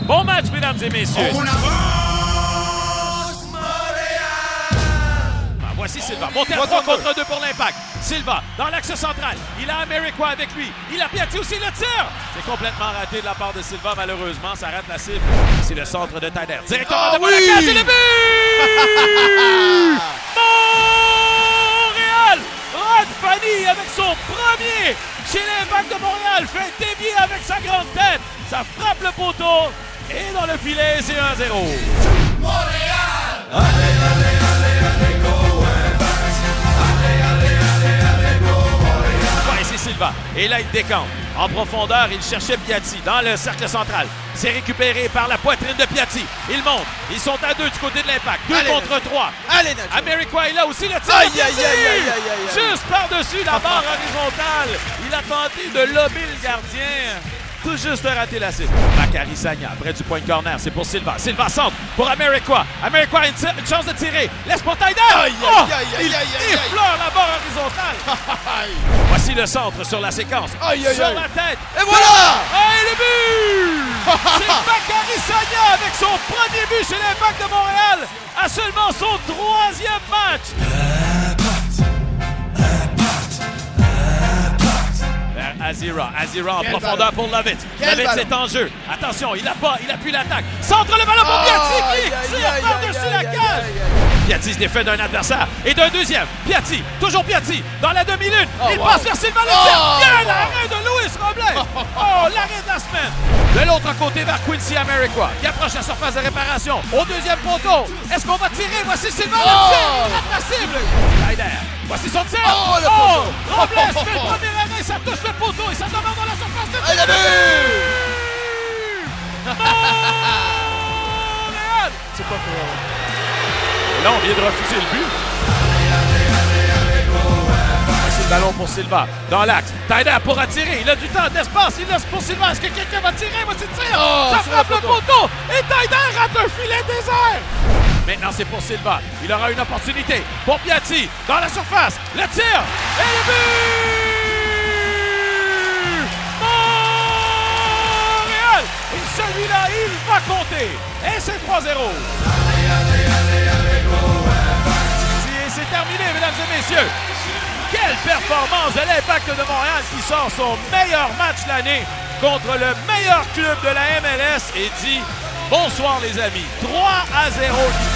Bon match, mesdames et messieurs. Voici Silva, monté à 3 contre 2 pour l'Impact. Silva, dans l'axe central. Il a Amarikwa avec lui. Il a Piatti aussi, le tir. C'est complètement raté de la part de Silva, malheureusement. Ça rate la cible. C'est le centre de Taider. Directement devant la cage et le but! Montréal! Rod Fanny avec son premier chez l'Impact de Montréal fait dévier avec sa grande tête. Ça frappe le poteau. Et dans le filet, c'est 1-0. Montréal! Silva. Et là, il décampe. En profondeur, il cherchait Piatti dans le cercle central. C'est récupéré par la poitrine de Piatti. Il monte. Ils sont à 2 du côté de l'Impact. 2 contre 3. Allez, Nacho. Amarikwa est là aussi. Le tir. Juste par-dessus la barre horizontale. Il a tenté de lober le gardien. Tout juste raté la cible. Bakary Sagna, près du point de corner, c'est pour Silva. Silva centre pour Amarikwa. Amarikwa a une chance de tirer. Laisse pour Taider. Il effleure la barre horizontale. Voici le centre sur la séquence. Sur la tête. Et voilà! Et le but! C'est Bakary Sagna avec son premier but chez l'Impact de Montréal à seulement son 3e match. Azira en profondeur pour Lovitz. Lovitz est en jeu. Attention, il appuie l'attaque. Centre le ballon pour Piatti qui tire par-dessus la cage. Piatti se défait d'un adversaire et d'un deuxième. Piatti, toujours Piatti, dans la demi-lune. Il passe vers Silva, le tir. Bien l'arrêt de Louis Robles. L'arrêt de la semaine. De l'autre côté vers Quincy Amarikwa qui approche la surface de réparation. Au deuxième poteau. Est-ce qu'on va tirer? Voici Silva, le tir. La cible. Taider. Voici son tir. Robles fait le premier arrêt. Ça touche le poteau et ça demeure dans la surface de tir. Montréal! C'est pas pour... Là, on vient de refuser le but. C'est le ballon pour Silva. Dans l'axe. Taider pour attirer. Il a du temps, d'espace. Il laisse pour Silva. Est-ce que quelqu'un va tirer? Voici le tir. Ça frappe le poteau. Et Taider rate un filet désert. Maintenant, c'est pour Silva. Il aura une opportunité pour Piatti. Dans la surface. Le tir. Et le but! Montréal! Et celui-là, il va compter. Et c'est 3-0. C'est terminé, mesdames et messieurs. Quelle performance de l'Impact de Montréal qui sort son meilleur match l'année contre le meilleur club de la MLS et dit bonsoir les amis. 3-0.